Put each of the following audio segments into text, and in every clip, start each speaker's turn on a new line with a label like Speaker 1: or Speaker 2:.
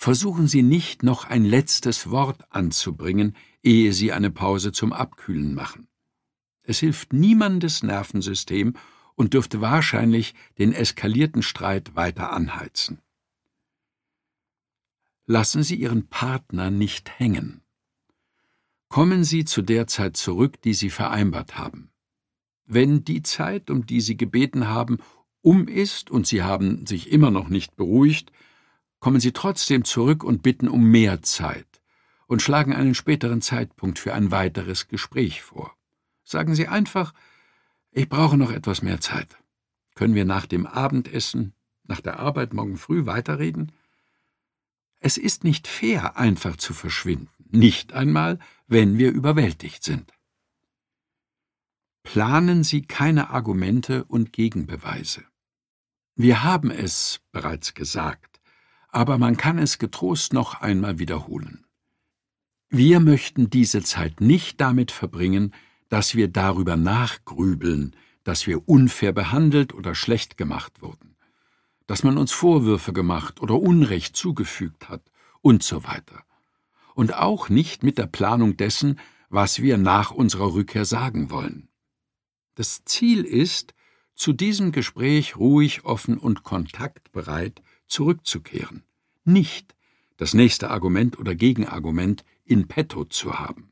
Speaker 1: Versuchen Sie nicht, noch ein letztes Wort anzubringen, ehe Sie eine Pause zum Abkühlen machen. Es hilft niemandes Nervensystem und dürfte wahrscheinlich den eskalierten Streit weiter anheizen. Lassen Sie Ihren Partner nicht hängen. Kommen Sie zu der Zeit zurück, die Sie vereinbart haben. Wenn die Zeit, um die Sie gebeten haben, ist und Sie haben sich immer noch nicht beruhigt, kommen Sie trotzdem zurück und bitten um mehr Zeit und schlagen einen späteren Zeitpunkt für ein weiteres Gespräch vor. Sagen Sie einfach: Ich brauche noch etwas mehr Zeit. Können wir nach dem Abendessen, nach der Arbeit morgen früh weiterreden? Es ist nicht fair, einfach zu verschwinden, nicht einmal, wenn wir überwältigt sind. Planen Sie keine Argumente und Gegenbeweise. Wir haben es bereits gesagt, aber man kann es getrost noch einmal wiederholen. Wir möchten diese Zeit nicht damit verbringen, dass wir darüber nachgrübeln, dass wir unfair behandelt oder schlecht gemacht wurden, dass man uns Vorwürfe gemacht oder Unrecht zugefügt hat und so weiter. Und auch nicht mit der Planung dessen, was wir nach unserer Rückkehr sagen wollen. Das Ziel ist, zu diesem Gespräch ruhig, offen und kontaktbereit zurückzukehren, nicht das nächste Argument oder Gegenargument in petto zu haben.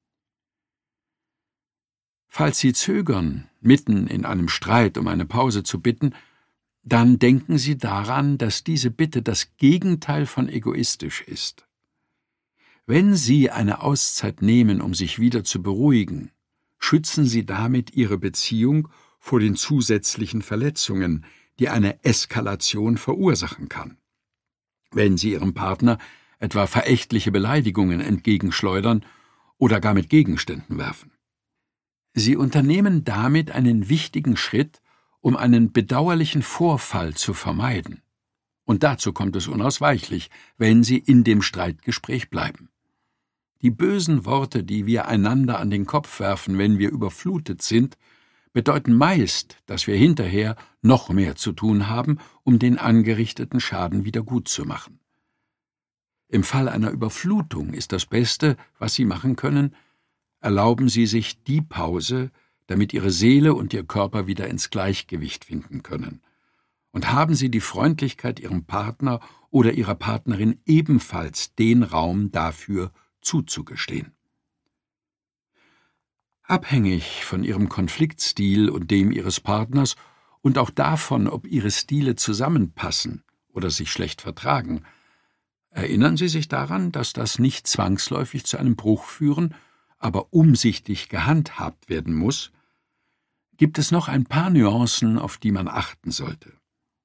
Speaker 1: Falls Sie zögern, mitten in einem Streit um eine Pause zu bitten, dann denken Sie daran, dass diese Bitte das Gegenteil von egoistisch ist. Wenn Sie eine Auszeit nehmen, um sich wieder zu beruhigen, schützen Sie damit Ihre Beziehung vor den zusätzlichen Verletzungen, die eine Eskalation verursachen kann. Wenn Sie Ihrem Partner etwa verächtliche Beleidigungen entgegenschleudern oder gar mit Gegenständen werfen. Sie unternehmen damit einen wichtigen Schritt, um einen bedauerlichen Vorfall zu vermeiden. Und dazu kommt es unausweichlich, wenn Sie in dem Streitgespräch bleiben. Die bösen Worte, die wir einander an den Kopf werfen, wenn wir überflutet sind, bedeuten meist, dass wir hinterher noch mehr zu tun haben, um den angerichteten Schaden wieder gutzumachen. Im Fall einer Überflutung ist das Beste, was Sie machen können: Erlauben Sie sich die Pause, damit Ihre Seele und Ihr Körper wieder ins Gleichgewicht finden können. Und haben Sie die Freundlichkeit, Ihrem Partner oder Ihrer Partnerin ebenfalls den Raum dafür zuzugestehen. Abhängig von Ihrem Konfliktstil und dem Ihres Partners und auch davon, ob Ihre Stile zusammenpassen oder sich schlecht vertragen, erinnern Sie sich daran, dass das nicht zwangsläufig zu einem Bruch führen, aber umsichtig gehandhabt werden muss, gibt es noch ein paar Nuancen, auf die man achten sollte.